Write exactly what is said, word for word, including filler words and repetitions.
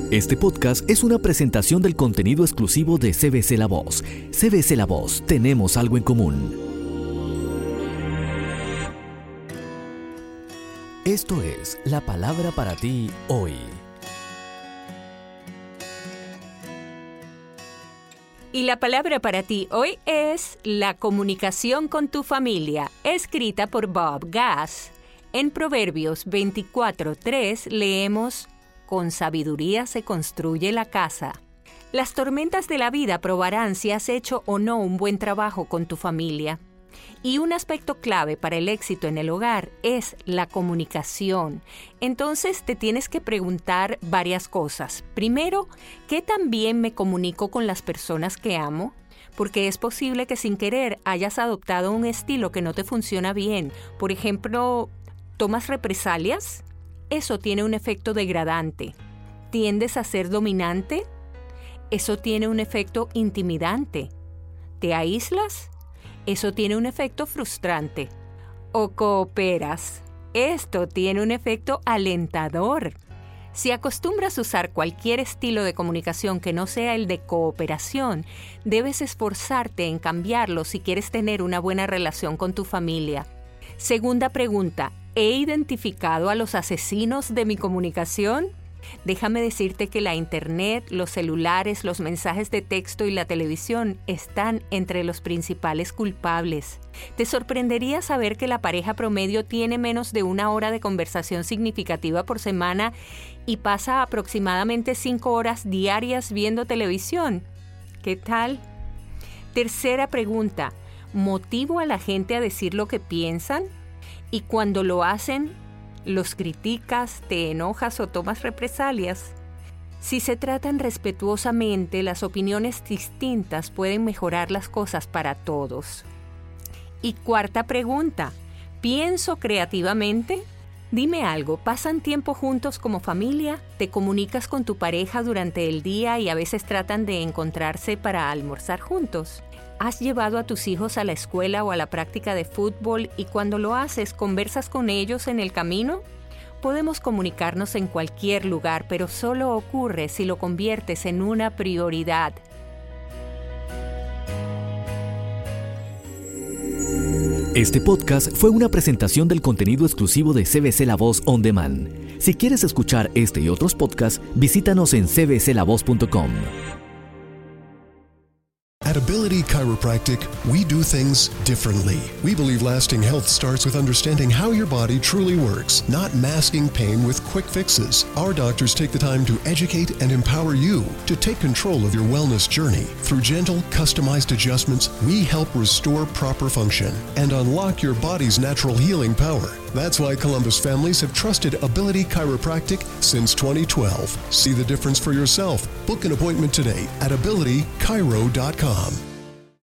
Este podcast es una presentación del contenido exclusivo de C B C La Voz. C B C La Voz, tenemos algo en común. Esto es la palabra para ti hoy. Y la palabra para ti hoy es la comunicación con tu familia, escrita por Bob Gass. En Proverbios veinticuatro tres leemos: con sabiduría se construye la casa. Las tormentas de la vida probarán si has hecho o no un buen trabajo con tu familia. Y un aspecto clave para el éxito en el hogar es la comunicación. Entonces te tienes que preguntar varias cosas. Primero, ¿qué tan bien me comunico con las personas que amo? Porque es posible que sin querer hayas adoptado un estilo que no te funciona bien. Por ejemplo, ¿tomas represalias? Eso tiene un efecto degradante. ¿Tiendes a ser dominante? Eso tiene un efecto intimidante. ¿Te aíslas? Eso tiene un efecto frustrante. ¿O cooperas? Esto tiene un efecto alentador. Si acostumbras a usar cualquier estilo de comunicación que no sea el de cooperación, debes esforzarte en cambiarlo si quieres tener una buena relación con tu familia. Segunda pregunta, ¿he identificado a los asesinos de mi comunicación? Déjame decirte que la internet, los celulares, los mensajes de texto y la televisión están entre los principales culpables. Te sorprendería saber que la pareja promedio tiene menos de una hora de conversación significativa por semana y pasa aproximadamente cinco horas diarias viendo televisión. ¿Qué tal? Tercera pregunta, ¿motivo a la gente a decir lo que piensan? Y cuando lo hacen, ¿los criticas, te enojas o tomas represalias? Si se tratan respetuosamente, las opiniones distintas pueden mejorar las cosas para todos. Y cuarta pregunta, ¿pienso creativamente? Dime algo, ¿pasan tiempo juntos como familia? ¿Te comunicas con tu pareja durante el día y a veces tratan de encontrarse para almorzar juntos? ¿Has llevado a tus hijos a la escuela o a la práctica de fútbol y cuando lo haces, conversas con ellos en el camino? Podemos comunicarnos en cualquier lugar, pero solo ocurre si lo conviertes en una prioridad. Este podcast fue una presentación del contenido exclusivo de C B C La Voz On Demand. Si quieres escuchar este y otros podcasts, visítanos en c b c la voz punto com. At Ability Chiropractic, we do things differently. We believe lasting health starts with understanding how your body truly works, not masking pain with quick fixes. Our doctors take the time to educate and empower you to take control of your wellness journey. Through gentle, customized adjustments, we help restore proper function and unlock your body's natural healing power. That's why Columbus families have trusted Ability Chiropractic since twenty twelve. See the difference for yourself. Book an appointment today at ability chiro dot com.